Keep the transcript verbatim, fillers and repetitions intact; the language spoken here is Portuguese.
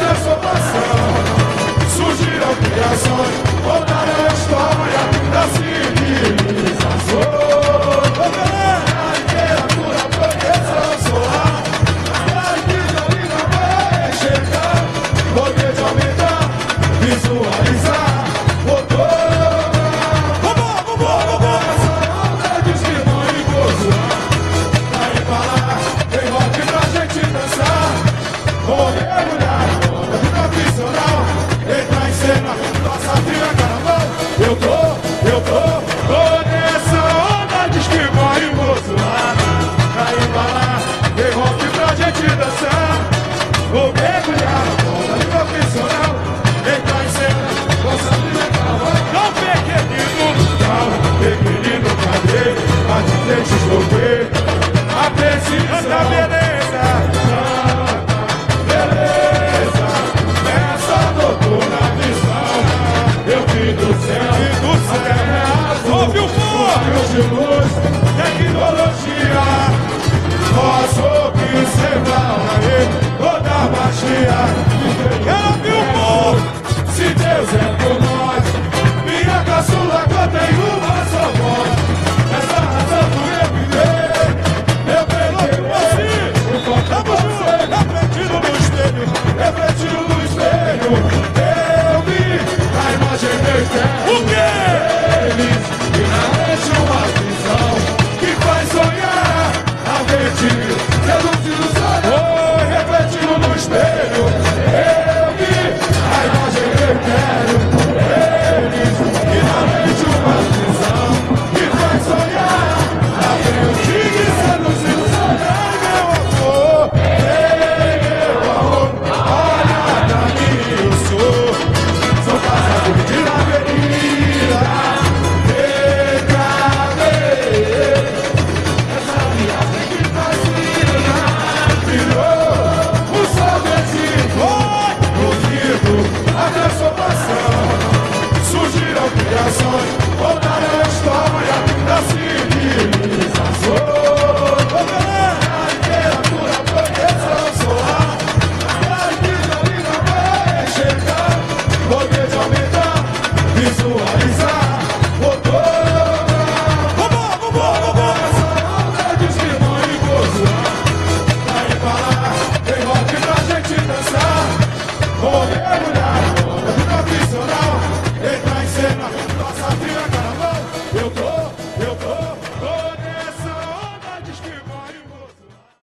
transformação. Surgiram criações, voltaram a história da civilização. A literatura, a proteção solar, a vida vai enxergar, poder de aumentar, visualizar, motor. Vou mergulhar na onda de profissional, entrar em cena, nossa trilha carnaval. Eu tô, eu tô, tô nessa onda de esquivar e vou zoar. Pra embalar, tem rock pra gente dançar. Vou mergulhar na onda de profissional, entrar em cena, nossa trilha carnaval. Não pequenino, calma, pequenino, cadê? A de frente escovei, a precisão, beleza. Do céu, e do céu, ouve o povo, de luz, tecnologia, posso observar aí toda a magia. Quero ouvir o povo. Se Deus é por nós, minha caçula canta em uma só voz. Essa razão do eu viver, eu peguei assim, o contamos refletido no espelho, refletido no espelho.